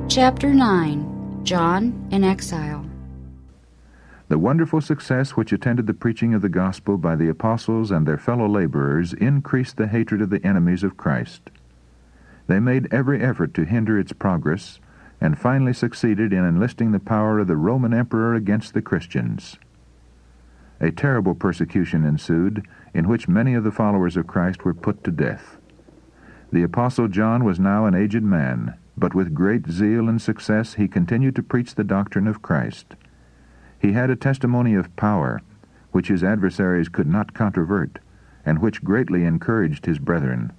Chapter 9. John in Exile. The wonderful success which attended the preaching of the gospel by the apostles and their fellow laborers increased the hatred of the enemies of Christ. They made every effort to hinder its progress, and finally succeeded in enlisting the power of the Roman emperor against the Christians. A terrible persecution ensued, in which many of the followers of Christ were put to death. The apostle John was now an aged man, but with great zeal and success he continued to preach the doctrine of Christ. He had a testimony of power, which his adversaries could not controvert, and which greatly encouraged his brethren.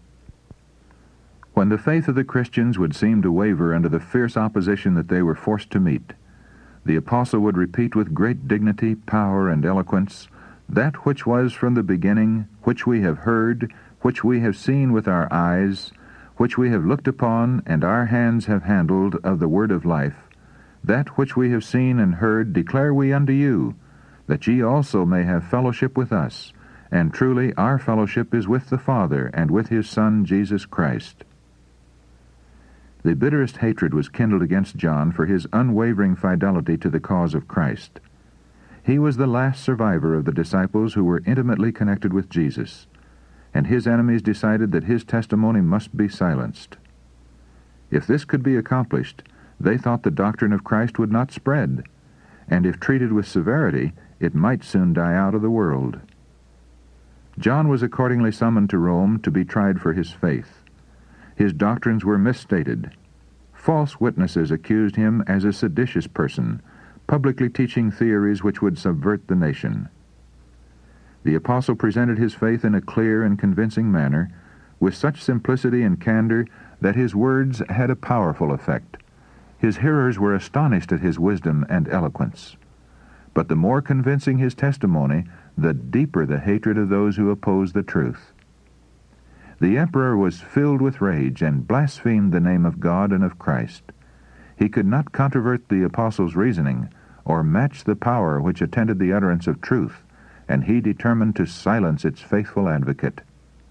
When the faith of the Christians would seem to waver under the fierce opposition that they were forced to meet, the apostle would repeat with great dignity, power, and eloquence, "That which was from the beginning, which we have heard, which we have seen with our eyes, which we have looked upon, and our hands have handled of the word of life, that which we have seen and heard declare we unto you, that ye also may have fellowship with us. And truly our fellowship is with the Father and with his Son Jesus Christ." The bitterest hatred was kindled against John for his unwavering fidelity to the cause of Christ. He was the last survivor of the disciples who were intimately connected with Jesus, and his enemies decided that his testimony must be silenced. If this could be accomplished, they thought the doctrine of Christ would not spread, and if treated with severity, it might soon die out of the world. John was accordingly summoned to Rome to be tried for his faith. His doctrines were misstated. False witnesses accused him as a seditious person, publicly teaching theories which would subvert the nation. The apostle presented his faith in a clear and convincing manner, with such simplicity and candor that his words had a powerful effect. His hearers were astonished at his wisdom and eloquence. But the more convincing his testimony, the deeper the hatred of those who opposed the truth. The emperor was filled with rage and blasphemed the name of God and of Christ. He could not controvert the apostle's reasoning or match the power which attended the utterance of truth, and he determined to silence its faithful advocate.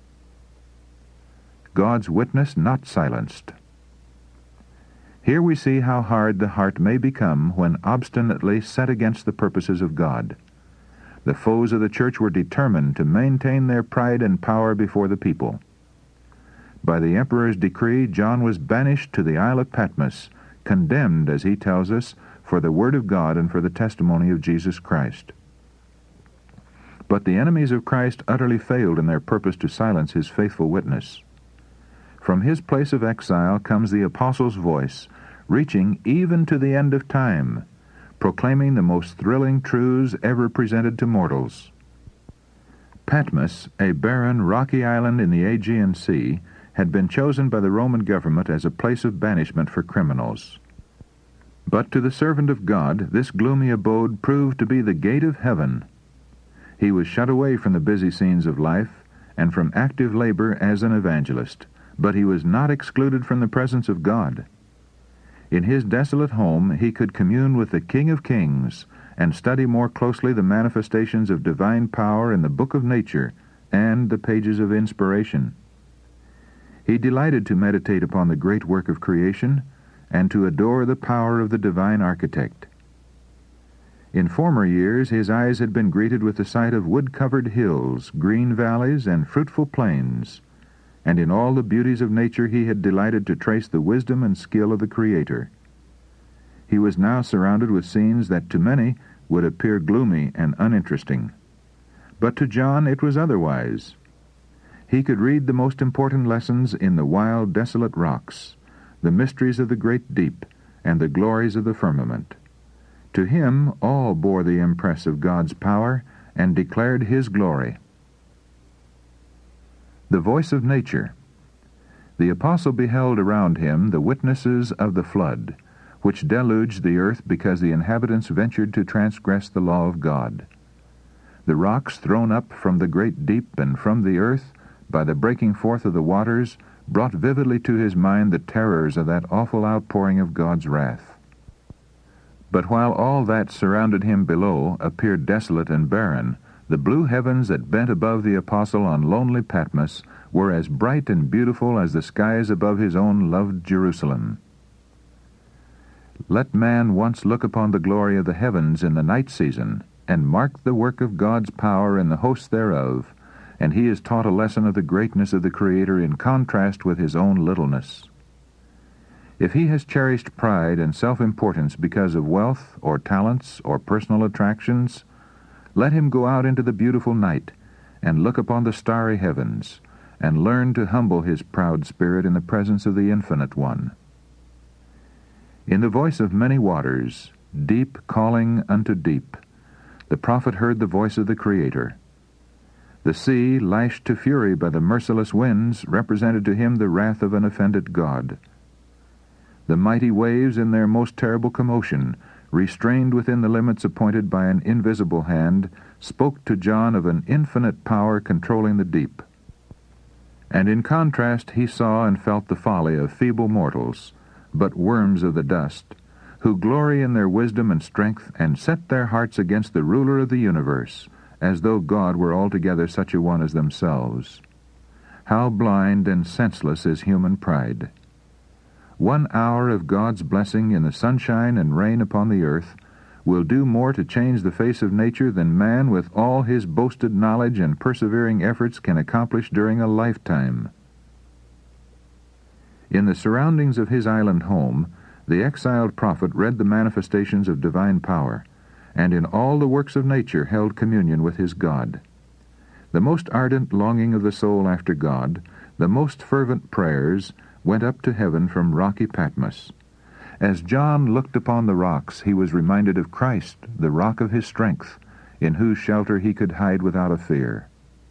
God's witness not silenced. Here we see how hard the heart may become when obstinately set against the purposes of God. The foes of the church were determined to maintain their pride and power before the people. By the emperor's decree, John was banished to the Isle of Patmos, condemned, as he tells us, for the word of God and for the testimony of Jesus Christ. But the enemies of Christ utterly failed in their purpose to silence his faithful witness. From his place of exile comes the apostle's voice, reaching even to the end of time, proclaiming the most thrilling truths ever presented to mortals. Patmos, a barren, rocky island in the Aegean Sea, had been chosen by the Roman government as a place of banishment for criminals. But to the servant of God, this gloomy abode proved to be the gate of heaven. He was shut away from the busy scenes of life and from active labor as an evangelist, but he was not excluded from the presence of God. In his desolate home he could commune with the King of Kings and study more closely the manifestations of divine power in the book of nature and the pages of inspiration. He delighted to meditate upon the great work of creation and to adore the power of the divine architect. In former years his eyes had been greeted with the sight of wood-covered hills, green valleys, and fruitful plains, and in all the beauties of nature he had delighted to trace the wisdom and skill of the Creator. He was now surrounded with scenes that to many would appear gloomy and uninteresting. But to John it was otherwise. He could read the most important lessons in the wild, desolate rocks, the mysteries of the great deep, and the glories of the firmament. To him all bore the impress of God's power and declared his glory. The voice of nature. The apostle beheld around him the witnesses of the flood, which deluged the earth because the inhabitants ventured to transgress the law of God. The rocks thrown up from the great deep and from the earth by the breaking forth of the waters brought vividly to his mind the terrors of that awful outpouring of God's wrath. But while all that surrounded him below appeared desolate and barren, the blue heavens that bent above the apostle on lonely Patmos were as bright and beautiful as the skies above his own loved Jerusalem. Let man once look upon the glory of the heavens in the night season, and mark the work of God's power in the hosts thereof, and he is taught a lesson of the greatness of the Creator in contrast with his own littleness. If he has cherished pride and self-importance because of wealth or talents or personal attractions, let him go out into the beautiful night and look upon the starry heavens, and learn to humble his proud spirit in the presence of the Infinite One. In the voice of many waters, deep calling unto deep, the prophet heard the voice of the Creator. The sea, lashed to fury by the merciless winds, represented to him the wrath of an offended God. The mighty waves, in their most terrible commotion, restrained within the limits appointed by an invisible hand, spoke to John of an infinite power controlling the deep. And in contrast he saw and felt the folly of feeble mortals, but worms of the dust, who glory in their wisdom and strength, and set their hearts against the ruler of the universe, as though God were altogether such a one as themselves. How blind and senseless is human pride! 1 hour of God's blessing in the sunshine and rain upon the earth will do more to change the face of nature than man, with all his boasted knowledge and persevering efforts, can accomplish during a lifetime. In the surroundings of his island home, the exiled prophet read the manifestations of divine power, and in all the works of nature held communion with his God. The most ardent longing of the soul after God, the most fervent prayers, went up to heaven from rocky Patmos. As John looked upon the rocks, he was reminded of Christ, the rock of his strength, in whose shelter he could hide without a fear.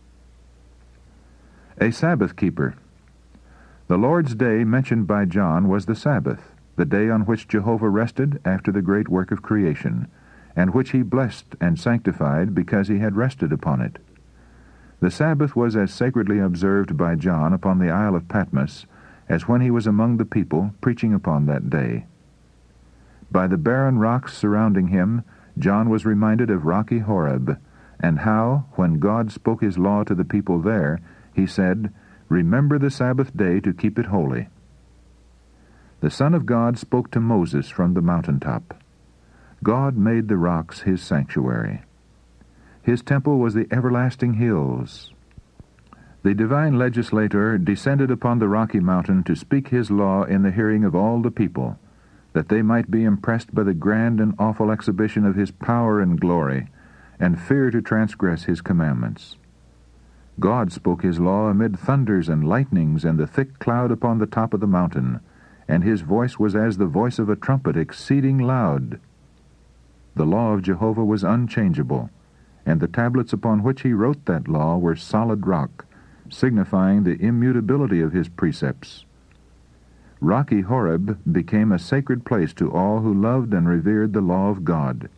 A Sabbath keeper. The Lord's day mentioned by John was the Sabbath, the day on which Jehovah rested after the great work of creation, and which he blessed and sanctified because he had rested upon it. The Sabbath was as sacredly observed by John upon the Isle of Patmos as when he was among the people preaching upon that day. By the barren rocks surrounding him, John was reminded of rocky Horeb, and how, when God spoke his law to the people there, he said, "Remember the Sabbath day to keep it holy." The Son of God spoke to Moses from the mountaintop. God made the rocks his sanctuary. His temple was the everlasting hills. The divine legislator descended upon the rocky mountain to speak his law in the hearing of all the people, that they might be impressed by the grand and awful exhibition of his power and glory, and fear to transgress his commandments. God spoke his law amid thunders and lightnings and the thick cloud upon the top of the mountain, and his voice was as the voice of a trumpet exceeding loud. The law of Jehovah was unchangeable, and the tablets upon which he wrote that law were solid rock, signifying the immutability of his precepts. Rocky Horeb became a sacred place to all who loved and revered the law of God.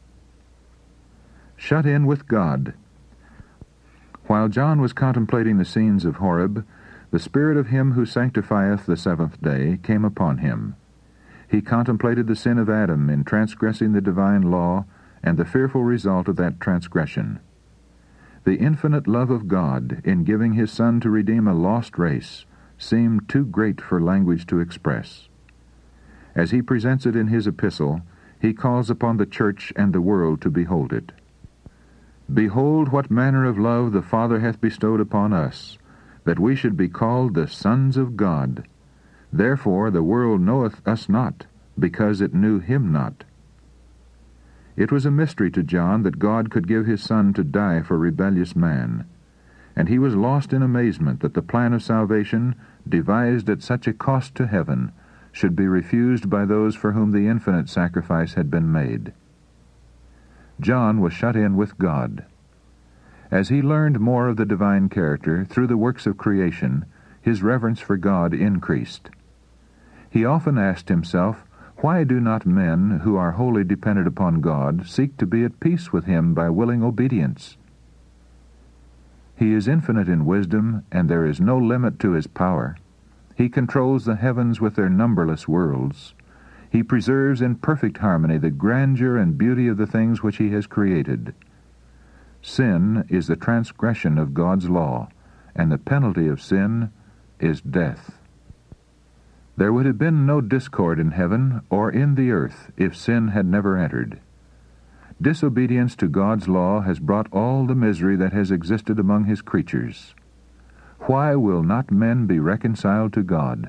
Shut in with God. While John was contemplating the scenes of Horeb, the Spirit of him who sanctifieth the seventh day came upon him. He contemplated the sin of Adam in transgressing the divine law, and the fearful result of that transgression. The infinite love of God in giving his Son to redeem a lost race seemed too great for language to express. As he presents it in his epistle, he calls upon the church and the world to behold it. "Behold what manner of love the Father hath bestowed upon us, that we should be called the sons of God. Therefore the world knoweth us not, because it knew him not." It was a mystery to John that God could give his Son to die for rebellious man, and he was lost in amazement that the plan of salvation, devised at such a cost to heaven, should be refused by those for whom the infinite sacrifice had been made. John was shut in with God. As he learned more of the divine character through the works of creation, his reverence for God increased. He often asked himself, why do not men who are wholly dependent upon God seek to be at peace with him by willing obedience? He is infinite in wisdom, and there is no limit to his power. He controls the heavens with their numberless worlds. He preserves in perfect harmony the grandeur and beauty of the things which he has created. Sin is the transgression of God's law, and the penalty of sin is death. There would have been no discord in heaven or in the earth if sin had never entered. Disobedience to God's law has brought all the misery that has existed among his creatures. Why will not men be reconciled to God?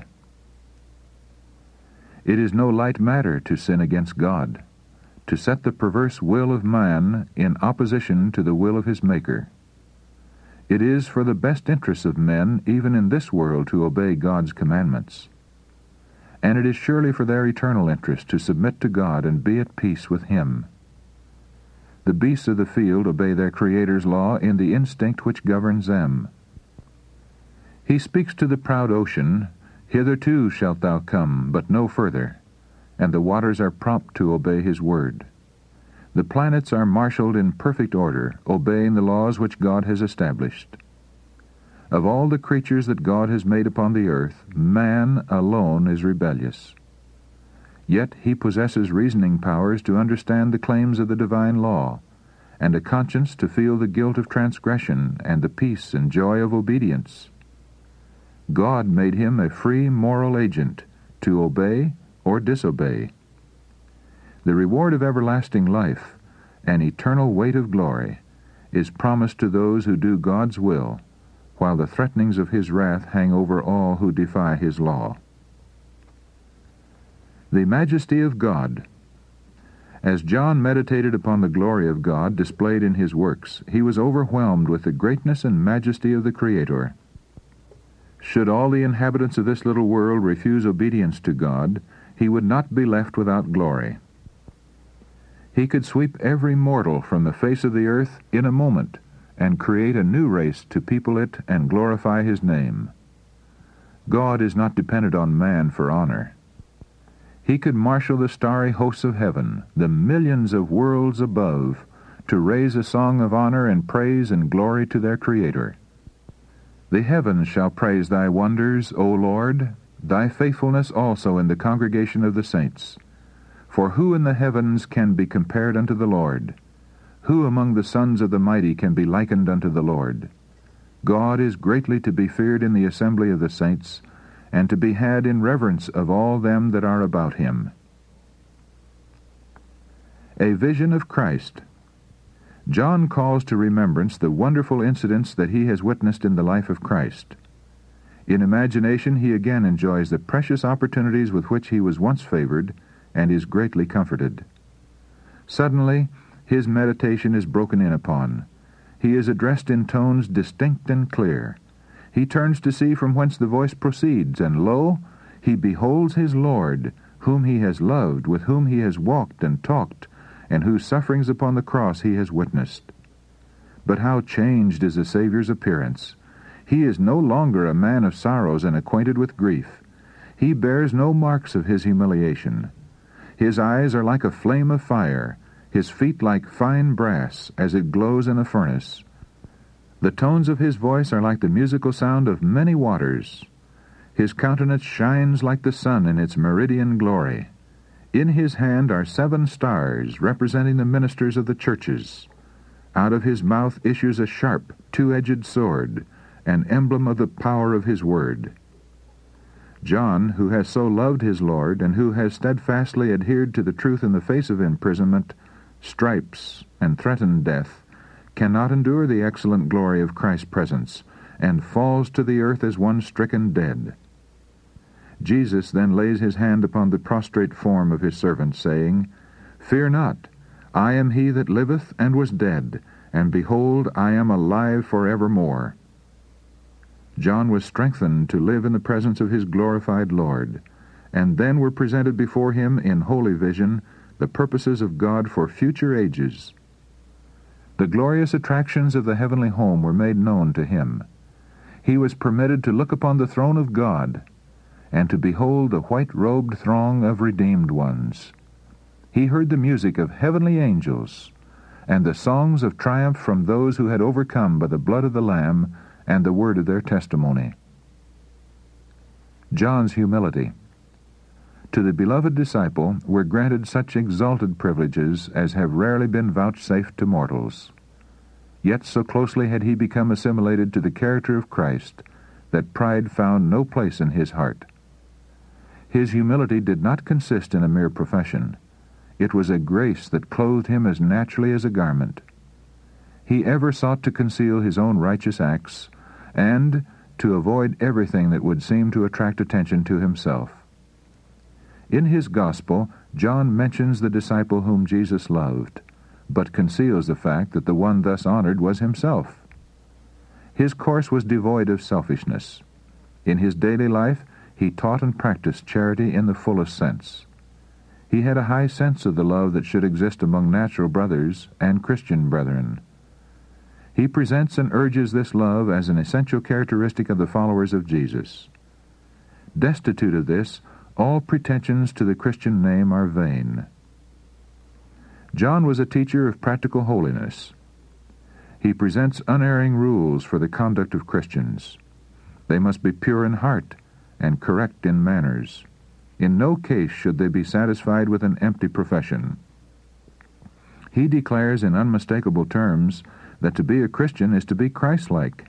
It is no light matter to sin against God, to set the perverse will of man in opposition to the will of his Maker. It is for the best interests of men, even in this world, to obey God's commandments. And it is surely for their eternal interest to submit to God and be at peace with him. The beasts of the field obey their Creator's law in the instinct which governs them. He speaks to the proud ocean, "Hitherto shalt thou come, but no further," and the waters are prompt to obey his word. The planets are marshaled in perfect order, obeying the laws which God has established. Of all the creatures that God has made upon the earth, man alone is rebellious. Yet he possesses reasoning powers to understand the claims of the divine law, and a conscience to feel the guilt of transgression and the peace and joy of obedience. God made him a free moral agent to obey or disobey. The reward of everlasting life, an eternal weight of glory, is promised to those who do God's will, while the threatenings of his wrath hang over all who defy his law. The majesty of God. As John meditated upon the glory of God displayed in his works, he was overwhelmed with the greatness and majesty of the Creator. Should all the inhabitants of this little world refuse obedience to God, he would not be left without glory. He could sweep every mortal from the face of the earth in a moment and create a new race to people it and glorify his name. God is not dependent on man for honor. He could marshal the starry hosts of heaven, the millions of worlds above, to raise a song of honor and praise and glory to their Creator. The heavens shall praise thy wonders, O Lord, thy faithfulness also in the congregation of the saints. For who in the heavens can be compared unto the Lord? Who among the sons of the mighty can be likened unto the Lord? God is greatly to be feared in the assembly of the saints, and to be had in reverence of all them that are about him. A vision of Christ. John calls to remembrance the wonderful incidents that he has witnessed in the life of Christ. In imagination he again enjoys the precious opportunities with which he was once favored, and is greatly comforted. Suddenly, his meditation is broken in upon. He is addressed in tones distinct and clear. He turns to see from whence the voice proceeds, and lo, he beholds his Lord, whom he has loved, with whom he has walked and talked, and whose sufferings upon the cross he has witnessed. But how changed is the Savior's appearance! He is no longer a man of sorrows and acquainted with grief. He bears no marks of his humiliation. His eyes are like a flame of fire, his feet like fine brass, as it glows in a furnace. The tones of his voice are like the musical sound of many waters. His countenance shines like the sun in its meridian glory. In his hand are 7 stars, representing the ministers of the churches. Out of his mouth issues a sharp, 2-edged sword, an emblem of the power of his word. John, who has so loved his Lord, and who has steadfastly adhered to the truth in the face of imprisonment, stripes, and threatened death, cannot endure the excellent glory of Christ's presence, and falls to the earth as one stricken dead. Jesus then lays his hand upon the prostrate form of his servant, saying, "Fear not, I am he that liveth and was dead, and behold, I am alive forevermore." John was strengthened to live in the presence of his glorified Lord, and then were presented before him in holy vision the purposes of God for future ages. The glorious attractions of the heavenly home were made known to him. He was permitted to look upon the throne of God, and to behold the white-robed throng of redeemed ones. He heard the music of heavenly angels, and the songs of triumph from those who had overcome by the blood of the Lamb and the word of their testimony. John's humility. To the beloved disciple were granted such exalted privileges as have rarely been vouchsafed to mortals. Yet so closely had he become assimilated to the character of Christ that pride found no place in his heart. His humility did not consist in a mere profession. It was a grace that clothed him as naturally as a garment. He ever sought to conceal his own righteous acts and to avoid everything that would seem to attract attention to himself. In his gospel, John mentions the disciple whom Jesus loved, but conceals the fact that the one thus honored was himself. His course was devoid of selfishness. In his daily life, he taught and practiced charity in the fullest sense. He had a high sense of the love that should exist among natural brothers and Christian brethren. He presents and urges this love as an essential characteristic of the followers of Jesus. Destitute of this, all pretensions to the Christian name are vain. John was a teacher of practical holiness. He presents unerring rules for the conduct of Christians. They must be pure in heart and correct in manners. In no case should they be satisfied with an empty profession. He declares in unmistakable terms that to be a Christian is to be Christ-like.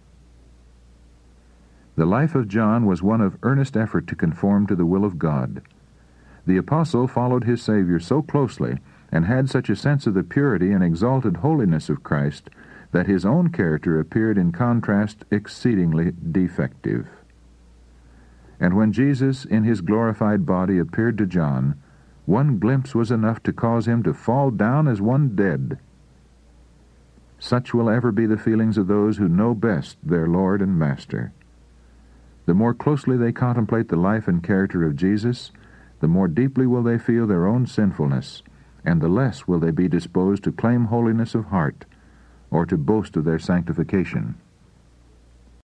The life of John was one of earnest effort to conform to the will of God. The apostle followed his Savior so closely and had such a sense of the purity and exalted holiness of Christ that his own character appeared in contrast exceedingly defective. And when Jesus in his glorified body appeared to John, one glimpse was enough to cause him to fall down as one dead. Such will ever be the feelings of those who know best their Lord and Master. The more closely they contemplate the life and character of Jesus, the more deeply will they feel their own sinfulness, and the less will they be disposed to claim holiness of heart or to boast of their sanctification.